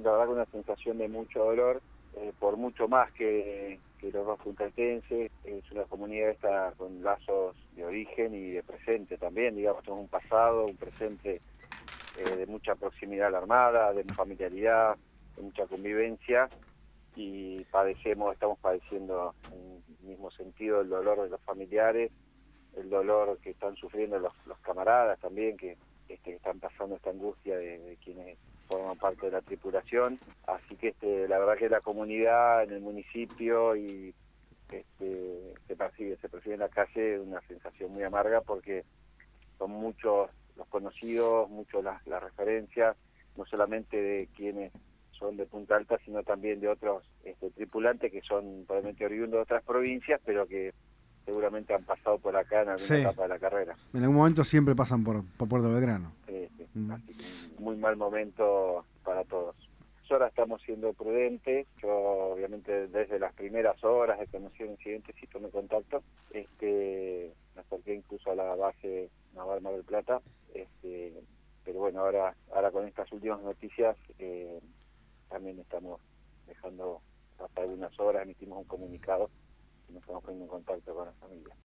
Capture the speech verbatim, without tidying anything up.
la verdad con una sensación de mucho dolor, eh, por mucho más que, que los dos puntaltenses. Es una comunidad esta con lazos de origen y de presente también, digamos, tenemos un pasado, un presente eh, de mucha proximidad a la Armada, de familiaridad, de mucha convivencia, y padecemos, estamos padeciendo en el mismo sentido el dolor de los familiares, el dolor que están sufriendo los, los camaradas también, que este, están pasando esta angustia de, de quienes forman parte de la tripulación. Así que este, la verdad que la comunidad en el municipio y este, se percibe, se percibe en la calle una sensación muy amarga, porque son muchos los conocidos, muchos las, las referencias, no solamente de quienes son de Punta Alta, sino también de otros este, tripulantes que son probablemente oriundos de otras provincias, pero que seguramente han pasado por acá en alguna Sí. etapa de la carrera. En algún momento siempre pasan por, por Puerto Belgrano. Sí, sí. Mm. Así que un muy mal momento para todos. Ahora estamos siendo prudentes. Yo obviamente desde las primeras horas de conocer el incidente sí tomé contacto. Este, me acerqué incluso a la base naval Mar del Plata. Este, pero bueno, ahora ahora con estas últimas noticias eh, también estamos dejando hasta algunas horas, emitimos un comunicado y nos estamos poniendo en contacto con la familia.